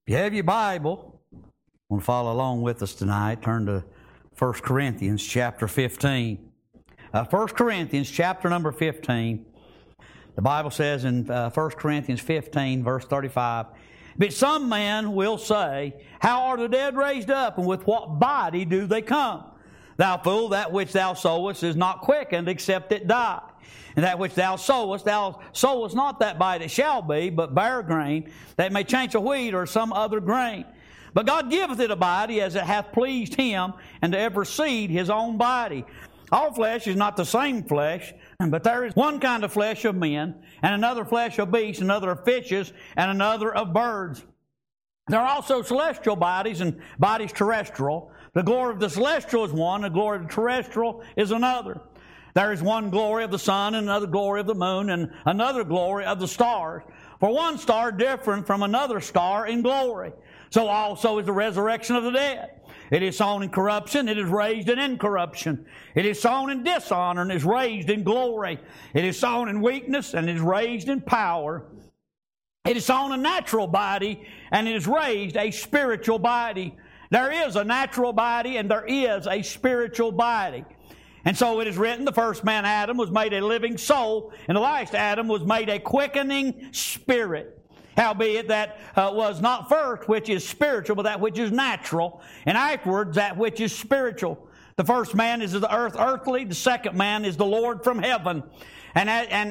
If you have your Bible, want to follow along with us tonight, turn to 1 Corinthians chapter 15. 1 Corinthians chapter number 15. The Bible says in 1 Corinthians 15, verse 35, "But some men will say, How are the dead raised up, and with what body do they come? Thou fool, that which thou sowest is not quickened, except it die. And that which thou sowest not that body that shall be, but bare grain, that may change to wheat or some other grain. But God giveth it a body as it hath pleased Him, and to every seed his own body. All flesh is not the same flesh, but there is one kind of flesh of men, and another flesh of beasts, another of fishes, and another of birds. There are also celestial bodies and bodies terrestrial. The glory of the celestial is one, the glory of the terrestrial is another. There is one glory of the sun, and another glory of the moon, and another glory of the stars. For one star different from another star in glory. So also is the resurrection of the dead. It is sown in corruption, it is raised in incorruption. It is sown in dishonor, and is raised in glory. It is sown in weakness, and is raised in power. It is sown a natural body, and it is raised a spiritual body. There is a natural body, and there is a spiritual body. And so it is written, the first man, Adam, was made a living soul, and the last Adam was made a quickening spirit. Howbeit that was not first which is spiritual, but that which is natural, and afterwards that which is spiritual. The first man is of the earth, earthly. The second man is the Lord from heaven. And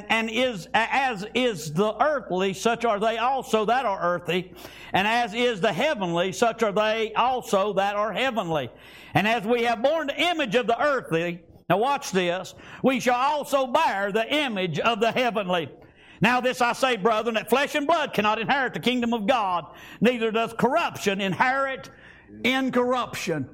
as is the earthly, such are they also that are earthly. And as is the heavenly, such are they also that are heavenly. And as we have borne the image of the earthly, now watch this, we shall also bear the image of the heavenly. Now this I say, brethren, that flesh and blood cannot inherit the kingdom of God, neither does corruption inherit incorruption."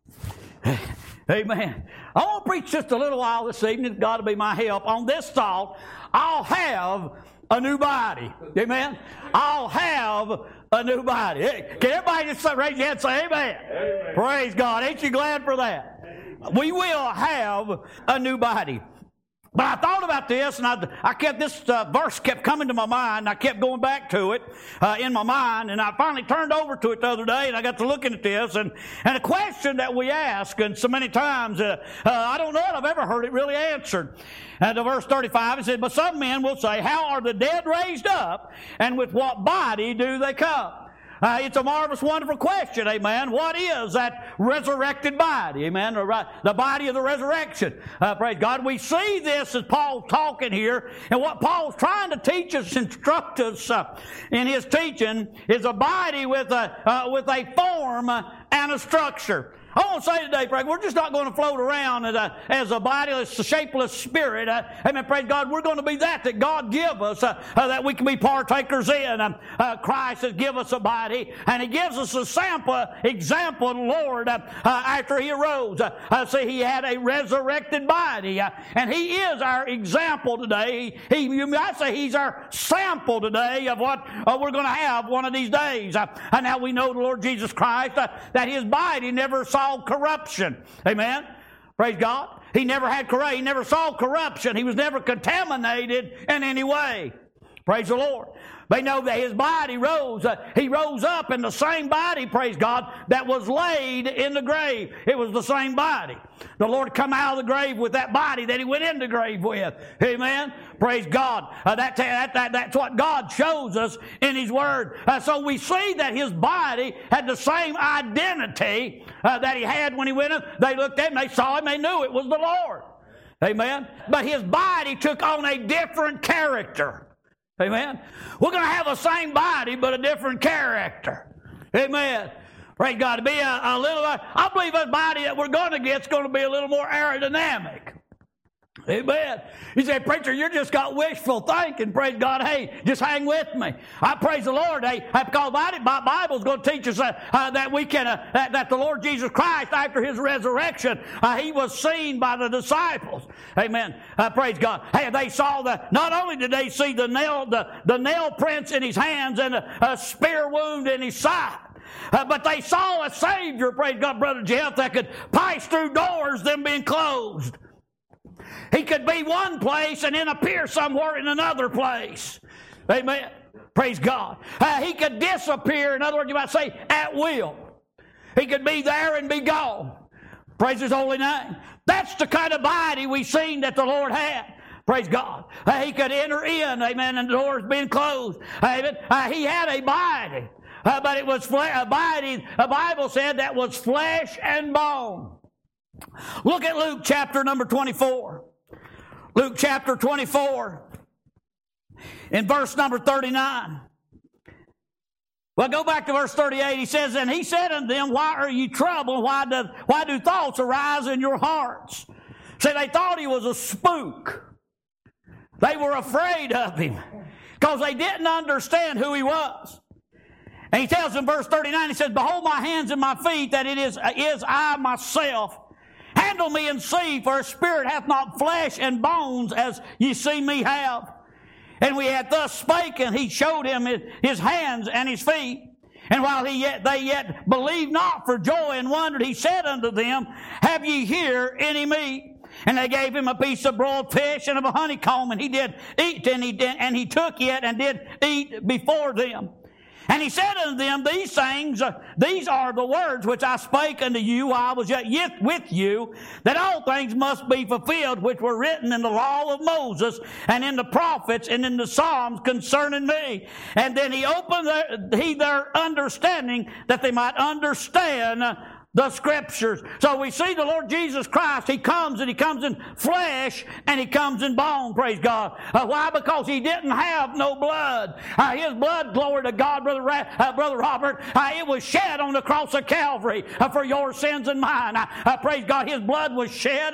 Amen. I want to preach just a little while this evening. God will be my help on this thought. I'll have a new body. Amen. I'll have a new body. Hey, can everybody just raise your hand and say amen? Amen? Praise God. Ain't you glad for that? We will have a new body. But I thought about this, and I kept this verse kept coming to my mind. And I kept going back to it in my mind, and I finally turned over to it the other day, and I got to looking at this, and a question that we ask, and so many times I don't know that I've ever heard it really answered. To verse 35, it said, "But some men will say, How are the dead raised up, and with what body do they come?" It's a marvelous, wonderful question, amen. What is that resurrected body, amen? The body of the resurrection. Praise God. We see this as Paul's talking here, and what Paul's trying to teach us, instruct us in his teaching is a body with a form and a structure. I want to say today, praise, we're just not going to float around as a bodiless, shapeless spirit. Amen. Praise God. We're going to be that God give us, that we can be partakers in. Christ has given us a body, and He gives us a example of the Lord after He arose. See, He had a resurrected body, and He is our example today. You might say He's our sample today of what we're going to have one of these days. And now we know the Lord Jesus Christ, that His body never saw corruption. Amen. Praise God. He never had corruption. He never saw corruption. He was never contaminated in any way. Praise the Lord. They know that His body rose. He rose up in the same body, praise God, that was laid in the grave. It was the same body. The Lord come out of the grave with that body that He went in the grave with. Amen. Praise God. That's what God shows us in His Word. So we see that His body had the same identity that He had when He went in. They looked at Him, they saw Him, they knew it was the Lord. Amen. But His body took on a different character. Amen. We're going to have the same body, but a different character. Amen. Praise God. To be a little, I believe the body that we're going to get is going to be a little more aerodynamic. Amen. You say, preacher, you just got wishful thinking. Praise God. Hey, just hang with me. I praise the Lord. Hey, because the Bible's going to teach us that we can, that the Lord Jesus Christ, after His resurrection, He was seen by the disciples. Amen. Praise God. Hey, they saw not only did they see the nail prints in His hands and a spear wound in His side, but they saw a Savior, praise God, Brother Jeff, that could pass through doors, them being closed. He could be one place and then appear somewhere in another place. Amen. Praise God. He could disappear. In other words, you might say, at will. He could be there and be gone. Praise His holy name. That's the kind of body we've seen that the Lord had. Praise God. He could enter in, amen, and the doors being closed. Amen. He had a body, but it was a body, the Bible said, that was flesh and bone. Look at Luke chapter number 24. Luke chapter 24, in verse number 39. Well, go back to verse 38. He says, and he said unto them, why are you troubled? Why do thoughts arise in your hearts? See, they thought he was a spook. They were afraid of him because they didn't understand who he was. And he tells them, verse 39, he says, behold my hands and my feet, that it is I myself. Handle me and see, for a spirit hath not flesh and bones as ye see me have. And we had thus spoken, he showed him his hands and his feet. And while they yet believed not for joy and wondered, he said unto them, have ye here any meat? And they gave him a piece of broiled fish and of a honeycomb, and he did eat, and he took it and did eat before them. And he said unto them, these things, these are the words which I spake unto you while I was yet with you, that all things must be fulfilled which were written in the law of Moses and in the prophets and in the Psalms concerning me. And then he opened their understanding that they might understand the Scriptures. So we see the Lord Jesus Christ. He comes and He comes in flesh and He comes in bone, praise God. Why? Because He didn't have no blood. His blood, glory to God, Brother Robert, it was shed on the cross of Calvary for your sins and mine. Praise God, His blood was shed.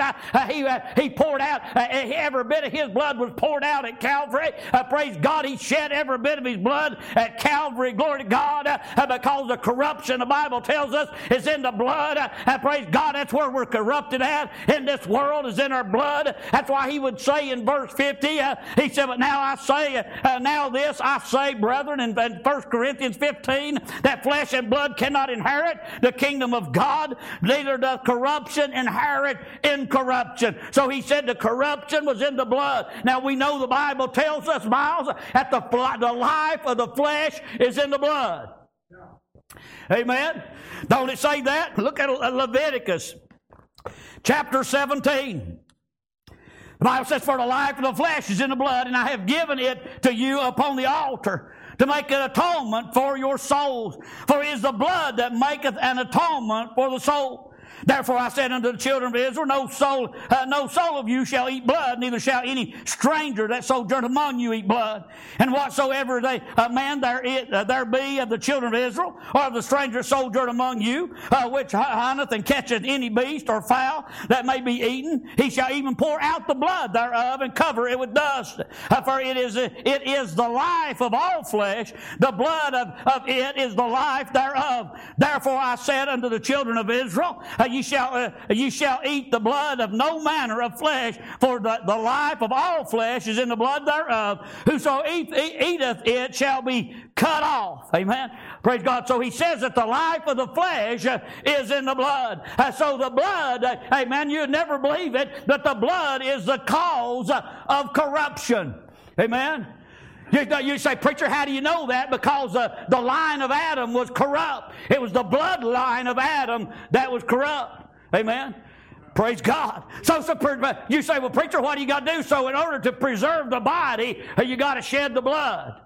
He poured out, every bit of His blood was poured out at Calvary. Praise God, He shed every bit of His blood at Calvary, glory to God, because the corruption, the Bible tells us, is in the blood. Praise God, that's where we're corrupted at in this world, is in our blood. That's why he would say in verse 50, he said, but now I say, now this I say, brethren, in 1 Corinthians 15, that flesh and blood cannot inherit the kingdom of God, neither does corruption inherit incorruption. So he said the corruption was in the blood. Now we know the Bible tells us, Miles, that the life of the flesh is in the blood. Amen. Don't it say that? Look at Leviticus chapter 17. The Bible says, for the life of the flesh is in the blood, and I have given it to you upon the altar to make an atonement for your souls. For it is the blood that maketh an atonement for the soul. Therefore I said unto the children of Israel, no soul of you shall eat blood, neither shall any stranger that sojourneth among you eat blood. And whatsoever man there be of the children of Israel, or of the stranger sojourn among you, which hunteth and catcheth any beast or fowl that may be eaten, he shall even pour out the blood thereof and cover it with dust. For it is the life of all flesh, the blood of it is the life thereof. Therefore I said unto the children of Israel, you shall eat the blood of no manner of flesh, for the life of all flesh is in the blood thereof. Whoso eateth it shall be cut off. Amen. Praise God. So he says that the life of the flesh is in the blood. So the blood, amen, you'd never believe it, but the blood is the cause of corruption. Amen. You say, preacher, how do you know that? Because the line of Adam was corrupt. It was the bloodline of Adam that was corrupt. Amen. Praise God. So you say, well, preacher, what do you got to do? So in order to preserve the body, you got to shed the blood.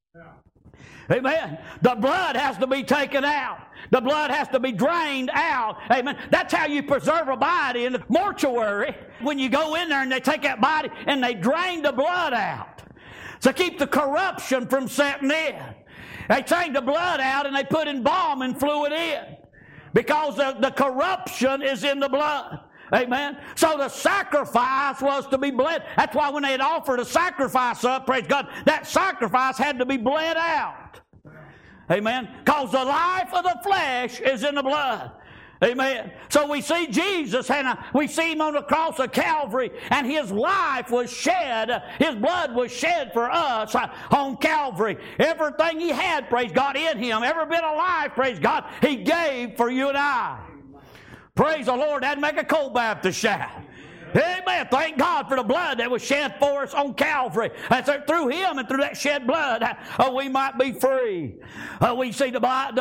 Yeah. Amen. The blood has to be taken out. The blood has to be drained out. Amen. That's how you preserve a body in the mortuary. When you go in there and they take that body and they drain the blood out. To keep the corruption from setting in. They take the blood out and they put embalming fluid in. Because the corruption is in the blood. Amen. So the sacrifice was to be bled. That's why when they had offered a sacrifice up, praise God, that sacrifice had to be bled out. Amen. Because the life of the flesh is in the blood. Amen. So we see Jesus, and we see Him on the cross of Calvary, and His life was shed. His blood was shed for us on Calvary. Everything He had, praise God, in Him, every bit of life, praise God, He gave for you and I. Praise the Lord. That'd make a Cold Baptist shout. Amen. Thank God for the blood that was shed for us on Calvary. And so through Him and through that shed blood, we might be free. We see the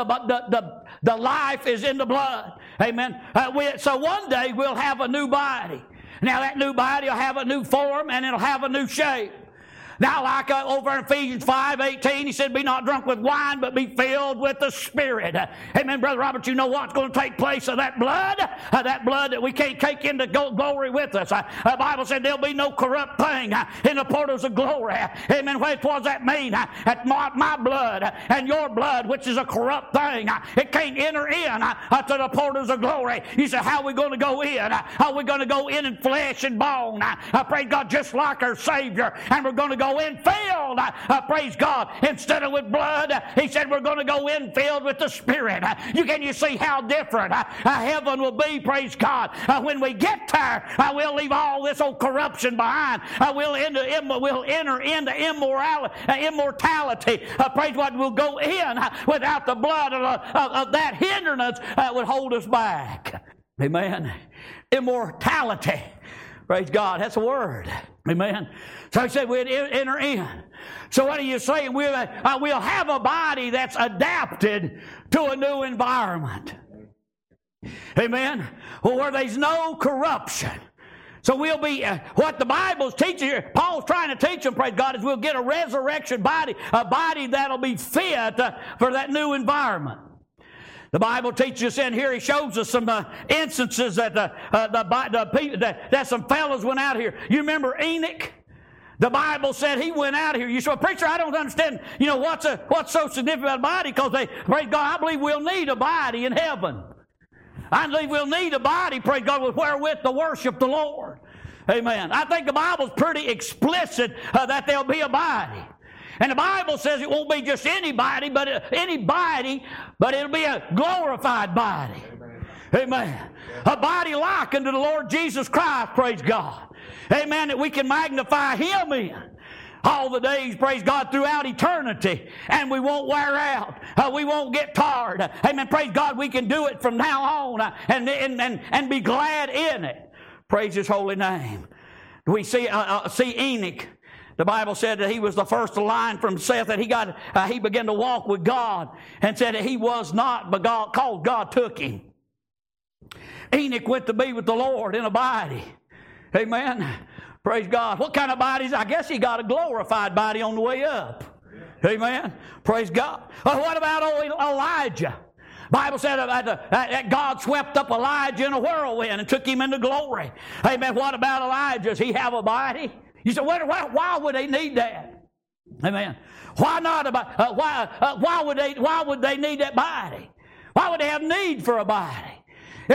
life is in the blood. Amen. So one day we'll have a new body. Now that new body will have a new form and it'll have a new shape. Now, like over in Ephesians 5:18, he said, be not drunk with wine, but be filled with the Spirit. Amen, Brother Robert, you know what's going to take place of that blood that we can't take into glory with us. The Bible said there'll be no corrupt thing in the portals of glory. Amen, what does that mean? That my blood and your blood, which is a corrupt thing, it can't enter in to the portals of glory. You say, how are we going to go in? Are we going to go in flesh and bone? Praise God, just like our Savior, and we're going to go in filled, praise God, instead of with blood. He said we're going to go in filled with the Spirit. Can you see how different heaven will be, praise God, when we get there. We'll leave all this old corruption behind. We'll enter into immortality. Praise God, we'll go in without the blood of that hindrance that would hold us back. Amen. Immortality. Praise God, that's a word. Amen. So he said we'd enter in. So what are you saying? We'll have a body that's adapted to a new environment. Amen. Well, where there's no corruption. So we'll be, what the Bible's teaching here, Paul's trying to teach them, praise God, is we'll get a resurrection body, a body that'll be fit for that new environment. The Bible teaches us in here, he shows us some instances that that some fellows went out here. You remember Enoch? The Bible said he went out here. You say, well, preacher, I don't understand, what's so significant about a body, because praise God, I believe we'll need a body in heaven. I believe we'll need a body, praise God, wherewith to worship the Lord. Amen. I think the Bible's pretty explicit that there'll be a body. And the Bible says it won't be just anybody, but it'll be a glorified body. Amen. A body like unto the Lord Jesus Christ, praise God. Amen, that we can magnify Him in all the days, praise God, throughout eternity. And we won't wear out. We won't get tired. Amen, praise God, we can do it from now on and be glad in it. Praise His holy name. We see Enoch. The Bible said that he was the first in line from Seth, that he began to walk with God, and said that he was not, but God took him. Enoch went to be with the Lord in a body. Amen. Praise God. What kind of bodies? I guess he got a glorified body on the way up. Amen. Praise God. What about Elijah? The Bible said that God swept up Elijah in a whirlwind and took him into glory. Amen. What about Elijah? Does he have a body? You say, why would they need that? Amen. Why not? Why would they need that body? Why would they have need for a body? If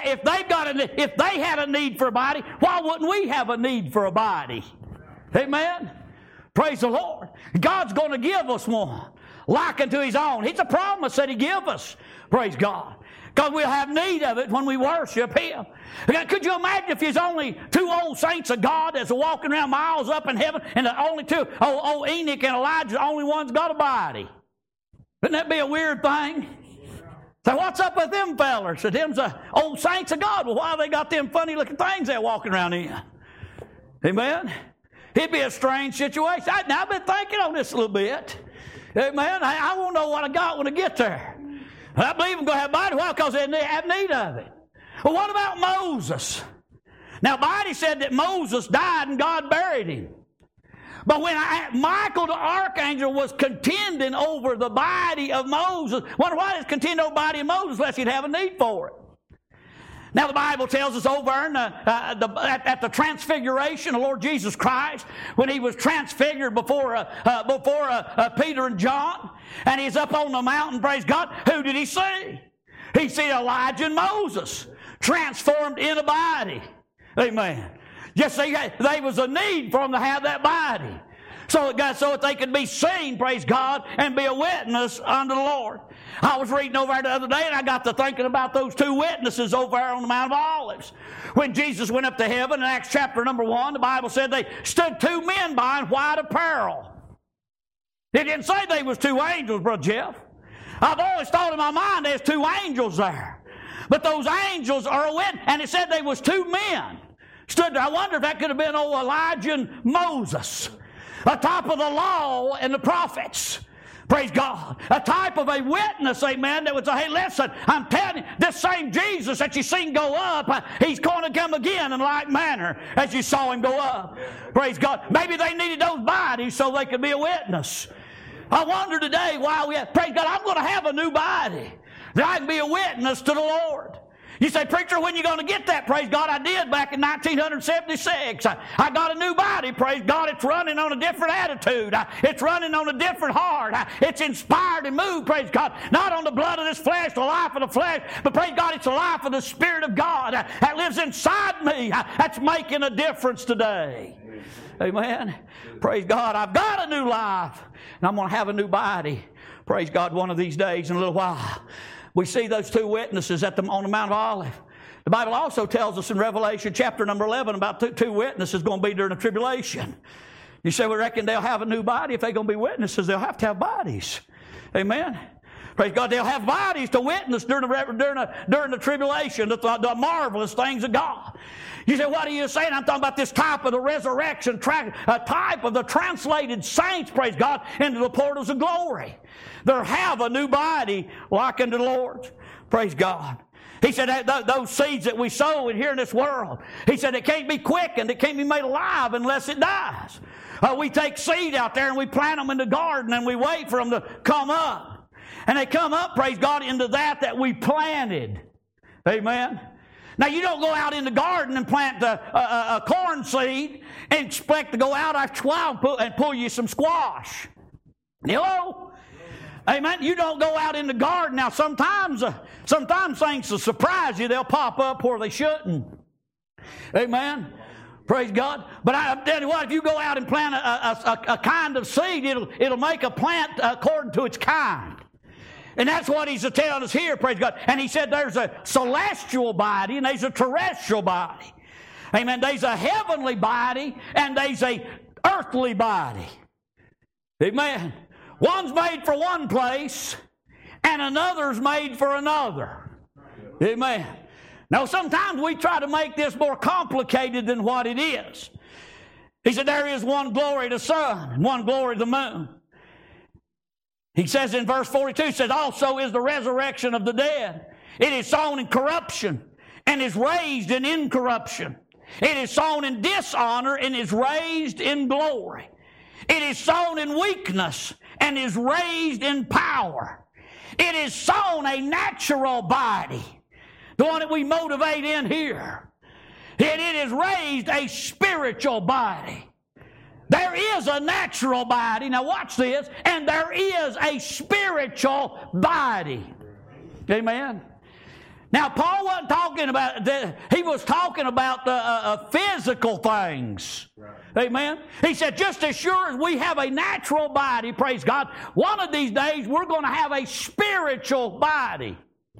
they had a need for a body, why wouldn't we have a need for a body? Amen. Praise the Lord. God's going to give us one, like unto His own. It's a promise that He give us. Praise God. Because we'll have need of it when we worship Him. Could you imagine if there's only two old saints of God that's walking around miles up in heaven, and the only two, old Enoch and Elijah, the only one's got a body? Wouldn't that be a weird thing? So what's up with them fellers? So them's the old saints of God. Well, why they got them funny looking things they're walking around in? Amen? It'd be a strange situation. I've been thinking on this a little bit. Amen? I won't know what I got when I get there. I believe I'm going to have a body. Why? Because they have need of it. Well, what about Moses? Now, Body said that Moses died and God buried him. But when Michael the archangel was contending over the body of Moses, wonder why he's contending over the body of Moses unless he'd have a need for it. Now the Bible tells us over at the transfiguration of Lord Jesus Christ, when He was transfigured before Peter and John, and He's up on the mountain, praise God, who did He see? He see Elijah and Moses transformed in a body. Amen. Just see, there was a need for them to have that body. So that they could be seen, praise God, and be a witness unto the Lord. I was reading over there the other day, and I got to thinking about those two witnesses over there on the Mount of Olives. When Jesus went up to heaven in Acts chapter number 1, the Bible said they stood two men by in white apparel. It didn't say they was two angels, Brother Jeff. I've always thought in my mind there's two angels there. But those angels are a witness, and it said they was two men. stood there. I wonder if that could have been old Elijah and Moses, atop of the law and the prophets. Praise God. A type of a witness, amen, that would say, hey, listen, I'm telling you, this same Jesus that you seen go up, he's going to come again in like manner as you saw him go up. Praise God. Maybe they needed those bodies so they could be a witness. I wonder today why we have, praise God, I'm going to have a new body that I can be a witness to the Lord. You say, preacher, when are you going to get that? Praise God, I did back in 1976. I got a new body. Praise God, it's running on a different attitude. It's running on a different heart. It's inspired and moved, praise God, not on the blood of this flesh, the life of the flesh, but praise God, it's the life of the Spirit of God that lives inside me. That's making a difference today. Amen. Praise God, I've got a new life, and I'm going to have a new body. Praise God, one of these days in a little while. We see those two witnesses on the Mount of Olives. The Bible also tells us in Revelation chapter number 11 about two witnesses going to be during the tribulation. You say, we reckon they'll have a new body. If they're going to be witnesses, they'll have to have bodies. Amen. Praise God, they'll have bodies to witness during the tribulation, the marvelous things of God. You say, what are you saying? I'm talking about this type of the resurrection, a type of the translated saints, praise God, into the portals of glory. They'll have a new body like unto the Lord. Praise God. He said that those seeds that we sow in here in this world, he said it can't be quickened, it can't be made alive unless it dies. We take seed out there and we plant them in the garden and we wait for them to come up. And they come up, praise God, into that we planted. Amen. Now, you don't go out in the garden and plant a corn seed and expect to go out after a while and pull you some squash. Hello? Amen. You don't go out in the garden. Now, sometimes things will surprise you. They'll pop up where they shouldn't. Amen. Praise God. But I'm telling you what, if you go out and plant a kind of seed, it'll make a plant according to its kind. And that's what he's telling us here, praise God. And he said there's a celestial body and there's a terrestrial body. Amen. There's a heavenly body and there's a earthly body. Amen. One's made for one place and another's made for another. Amen. Now, sometimes we try to make this more complicated than what it is. He said there is one glory to the sun and one glory to the moon. He says in verse 42, he says, also is the resurrection of the dead. It is sown in corruption and is raised in incorruption. It is sown in dishonor and is raised in glory. It is sown in weakness and is raised in power. It is sown a natural body, the one that we motivate in here. And it is raised a spiritual body. There is a natural body, now watch this, and there is a spiritual body. Amen. Now, Paul wasn't talking about that. He was talking about the physical things. Right. Amen. He said, just as sure as we have a natural body, praise God, one of these days we're going to have a spiritual body.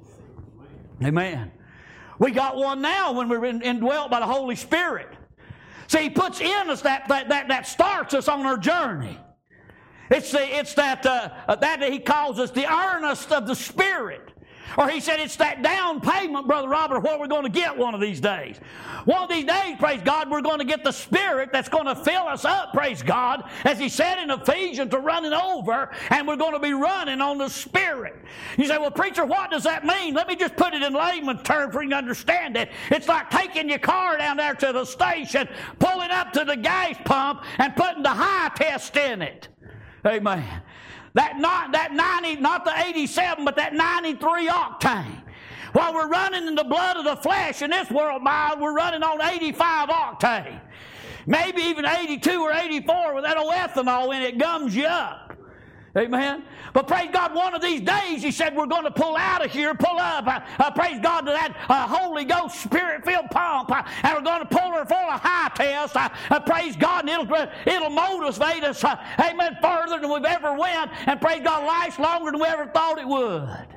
Amen. We got one now when we're indwelt by the Holy Spirit. See, he puts in us that starts us on our journey. It's that he calls us the earnest of the Spirit. Or he said it's that down payment, Brother Robert, what we're going to get one of these days. One of these days, praise God, we're going to get the Spirit that's going to fill us up, praise God, as he said in Ephesians, to running over, and we're going to be running on the Spirit. You say, well, preacher, what does that mean? Let me just put it in layman's terms for you to understand it. It's like taking your car down there to the station, pulling up to the gas pump, and putting the high test in it. Amen. That 90, not the 87, but that 93 octane. While we're running in the blood of the flesh in this world, we're running on 85 octane. Maybe even 82 or 84 with that old ethanol in it gums you up. Amen. But praise God, one of these days, he said, we're going to pull out of here, pull up, praise God, to that Holy Ghost Spirit-filled pump, and we're going to pull her full of high test, praise God, and it'll motivate us, amen, further than we've ever went, and praise God, last longer than we ever thought it would.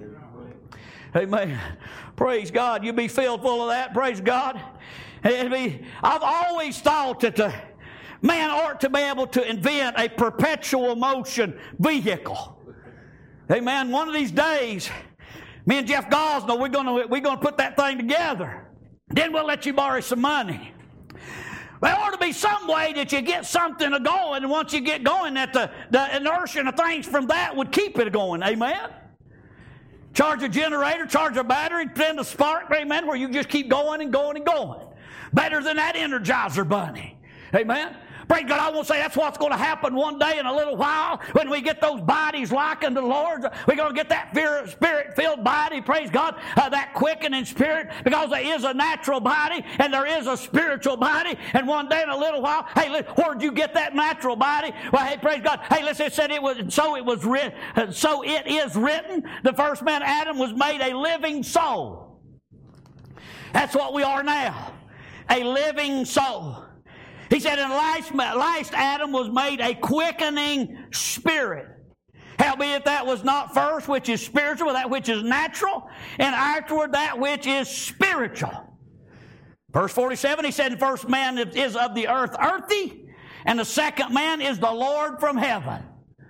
Amen. Praise God. You be filled full of that, praise God. I've always thought that man ought to be able to invent a perpetual motion vehicle. Amen. One of these days, me and Jeff Gosnell, we're going to put that thing together. Then we'll let you borrow some money. There ought to be some way that you get something going, and once you get going, that the inertia and the things from that would keep it going. Amen? Charge a generator, charge a battery, send a spark, amen, where you just keep going and going and going. Better than that Energizer bunny. Amen? Praise God, I want to say that's what's going to happen one day in a little while when we get those bodies like unto the Lord. We're going to get that Spirit-filled body, praise God, that quickening spirit, because there is a natural body and there is a spiritual body. And one day in a little while, hey, where'd you get that natural body? Well, hey, praise God. Hey, listen, it said it was, so it is written, the first man, Adam, was made a living soul. That's what we are now, a living soul. He said, in last Adam was made a quickening spirit. Howbeit that was not first which is spiritual, but that which is natural, and afterward that which is spiritual. Verse 47, he said, the first man is of the earth earthy, and the second man is the Lord from heaven.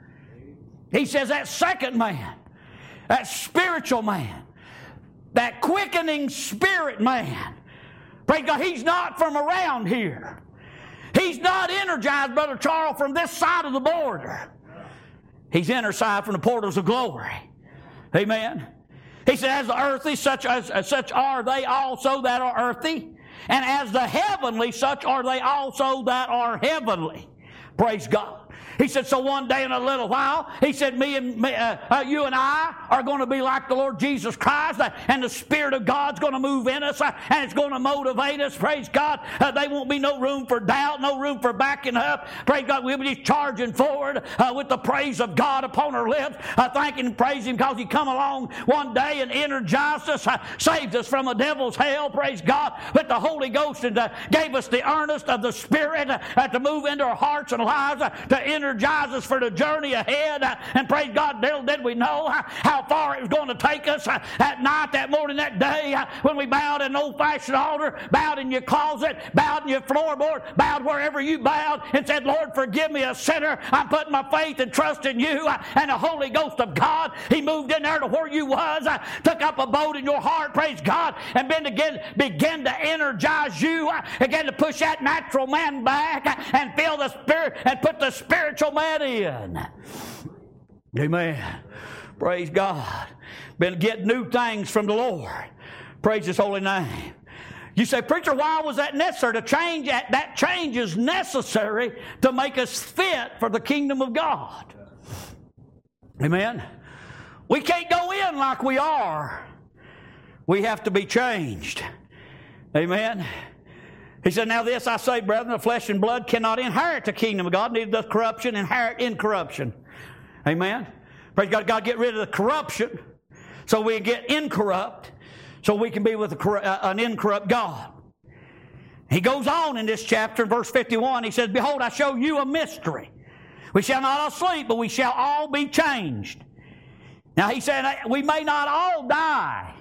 He says that second man, that spiritual man, that quickening spirit man, praise God, he's not from around here. He's not energized, Brother Charles, from this side of the border. He's energized from the portals of glory. Amen. He said, as the earthly, such are they also that are earthy. And as the heavenly, such are they also that are heavenly. Praise God. He said, so one day in a little while, he said, you and I are going to be like the Lord Jesus Christ, and the Spirit of God's going to move in us, and it's going to motivate us. Praise God. There won't be no room for doubt, no room for backing up. Praise God. We'll be charging forward with the praise of God upon our lips, thanking and praising Him because He come along one day and energized us, saved us from the devil's hell. Praise God. With the Holy Ghost, and gave us the earnest of the Spirit to move into our hearts and lives, to energize us for the journey ahead. And praise God, little did we know how far it was going to take us that night, that morning, that day, when we bowed at an old-fashioned altar, bowed in your closet, bowed in your floorboard, bowed wherever you bowed, and said, Lord, forgive me, a sinner. I'm putting my faith and trust in you. And the Holy Ghost of God, He moved in there to where you was, took up a boat in your heart, praise God, and began to energize you, again to push that natural man back and fill the Spirit and put the spiritual man in. Amen. Praise God. Been getting new things from the Lord. Praise His holy name. You say, preacher, why was that necessary? To change that change is necessary to make us fit for the kingdom of God. Amen. We can't go in like we are. We have to be changed. Amen. He said, now this I say, brethren, the flesh and blood cannot inherit the kingdom of God, neither doth corruption inherit incorruption. Amen. Praise God. God, get rid of the corruption so we can get incorrupt, so we can be with an incorrupt God. He goes on in this chapter, in verse 51, he says, behold, I show you a mystery. We shall not all sleep, but we shall all be changed. Now he said, we may not all die.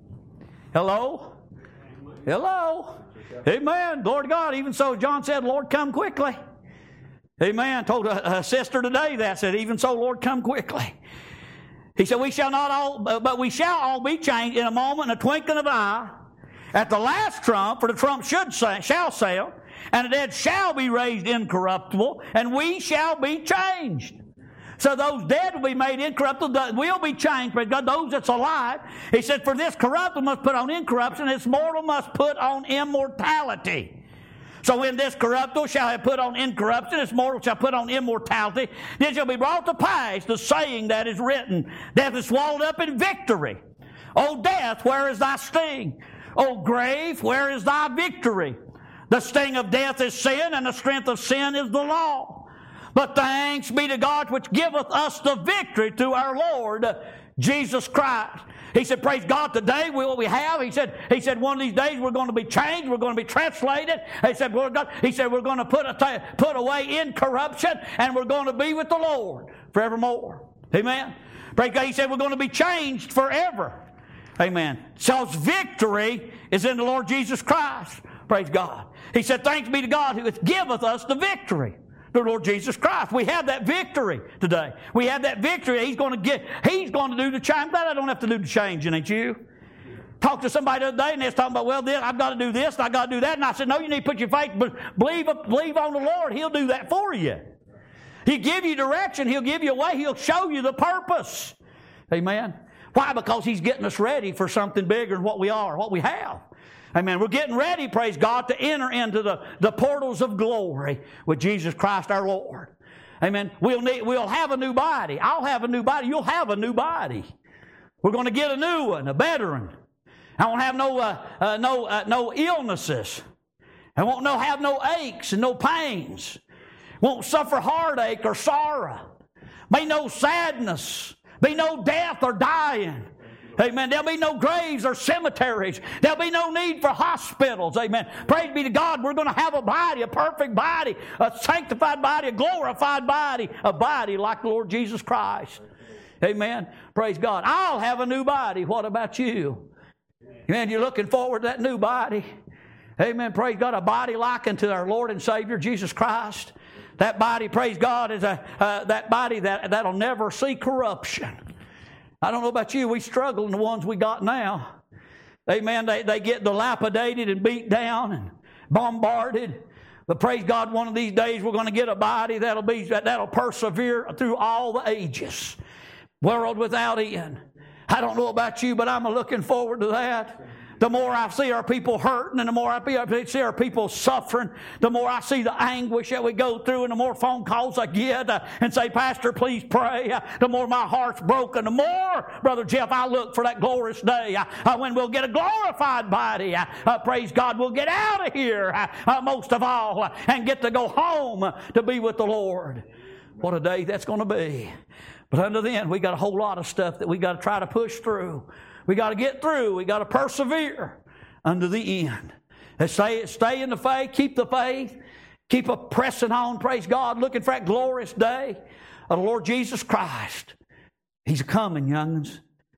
Hello? Hello? Amen. Glory to God. Even so, John said, Lord, come quickly. Amen. Told a sister today that, said, even so, Lord, come quickly. He said, we shall not all, but we shall all be changed in a moment, in a twinkling of an eye. At the last trump, for the trump shall sound, and the dead shall be raised incorruptible, and we shall be changed. So those dead will be made incorruptible, will be changed. Praise God, those that's alive. He said, for this corruptible must put on incorruption, this mortal must put on immortality. So when this corruptible shall have put on incorruption, this mortal shall put on immortality, then shall be brought to pass the saying that is written, death is swallowed up in victory. O death, where is thy sting? O grave, where is thy victory? The sting of death is sin, and the strength of sin is the law. But thanks be to God which giveth us the victory through our Lord Jesus Christ. He said, praise God, today what we have, he said one of these days we're going to be changed, we're going to be translated. He said, Lord God, he said we're going to put away incorruption, and we're going to be with the Lord forevermore. Amen. Praise God. He said we're going to be changed forever. Amen. So victory is in the Lord Jesus Christ. Praise God. He said, thanks be to God who giveth us the victory. The Lord Jesus Christ. We have that victory today. We have that victory. He's going to do the change. But I don't have to do the changing, ain't you? talked to somebody the other day, and they was talking about, well, I've got to do this, and I've got to do that. And I said, no, you need to put your faith, but believe on the Lord. He'll do that for you. He'll give you direction. He'll give you a way. He'll show you the purpose. Amen. Why? Because He's getting us ready for something bigger than what we are, what we have. Amen. We're getting ready, praise God, to enter into the portals of glory with Jesus Christ our Lord. Amen. We'll have a new body. I'll have a new body. You'll have a new body. We're going to get a new one, a better one. I won't have no illnesses. I won't have no aches and no pains. Won't suffer heartache or sorrow. Be no sadness. Be no death or dying. Amen. There'll be no graves or cemeteries. There'll be no need for hospitals. Amen. Praise be to God. We're going to have a body, a perfect body, a sanctified body, a glorified body, a body like the Lord Jesus Christ. Amen. Praise God. I'll have a new body. What about you? Amen. You're looking forward to that new body. Amen. Praise God. A body like unto our Lord and Savior Jesus Christ. That body, praise God, is that body that'll never see corruption. I don't know about you, we struggle in the ones we got now. Amen. They get dilapidated and beat down and bombarded. But praise God, one of these days we're going to get a body that'll persevere through all the ages. World without end. I don't know about you, but I'm looking forward to that. The more I see our people hurting and the more I see our people suffering, the more I see the anguish that we go through and the more phone calls I get and say, Pastor, please pray. The more my heart's broken, the more, Brother Jeff, I look for that glorious day when we'll get a glorified body. Praise God, we'll get out of here most of all and get to go home to be with the Lord. What a day that's going to be. But until then, we got a whole lot of stuff that we got to try to push through. We got to get through. We got to persevere unto the end. And stay in the faith. Keep the faith. Keep pressing on, praise God, looking for that glorious day of the Lord Jesus Christ. He's coming, young'uns.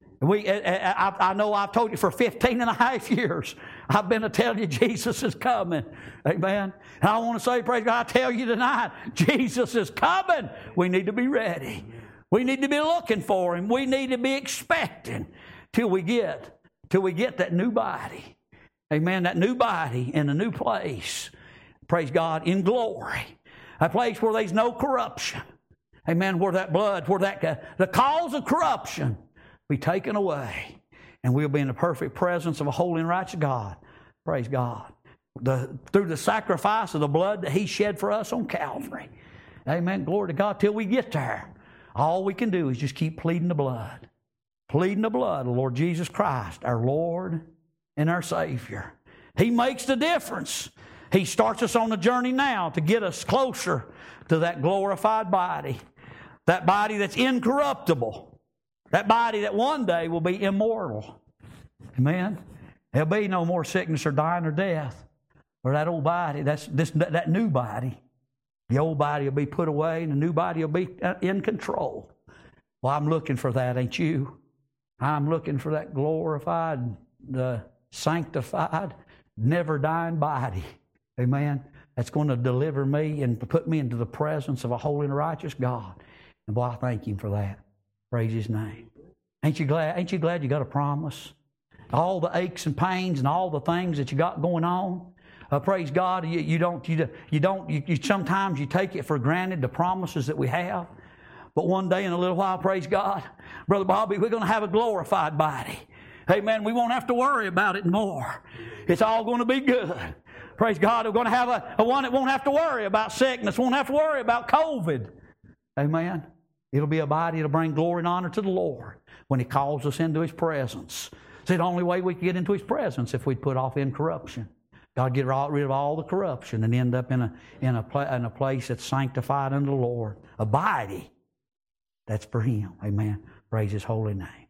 I know I've told you for 15 and a half years, I've been to tell you Jesus is coming. Amen. And I want to say, praise God, I tell you tonight, Jesus is coming. We need to be ready. We need to be looking for Him. We need to be expecting till we get that new body. Amen. That new body in a new place. Praise God, in glory. A place where there's no corruption. Amen. Where that blood, the cause of corruption be taken away. And we'll be in the perfect presence of a holy and righteous God. Praise God. Through the sacrifice of the blood that He shed for us on Calvary. Amen. Glory to God. Till we get there, all we can do is just keep pleading the blood. Pleading the blood of the Lord Jesus Christ, our Lord and our Savior. He makes the difference. He starts us on the journey now to get us closer to that glorified body. That body that's incorruptible. That body that one day will be immortal. Amen. There'll be no more sickness or dying or death. Or that old body, that new body. The old body will be put away and the new body will be in control. Well, I'm looking for that, ain't you? I'm looking for that glorified, the sanctified, never dying body. Amen. That's going to deliver me and put me into the presence of a holy and righteous God. And boy, I thank Him for that. Praise His name. Ain't you glad? Ain't you glad you got a promise? All the aches and pains and all the things that you got going on. Praise God. You sometimes you take it for granted, the promises that we have. But one day in a little while, praise God, Brother Bobby, we're going to have a glorified body. Amen. We won't have to worry about it more. It's all going to be good. Praise God. We're going to have a one that won't have to worry about sickness, won't have to worry about COVID. Amen. It'll be a body that'll bring glory and honor to the Lord when He calls us into His presence. It's the only way we can get into His presence if we put off incorruption. God get rid of all the corruption and end up in a place that's sanctified unto the Lord. A body that's for Him. Amen. Praise His holy name.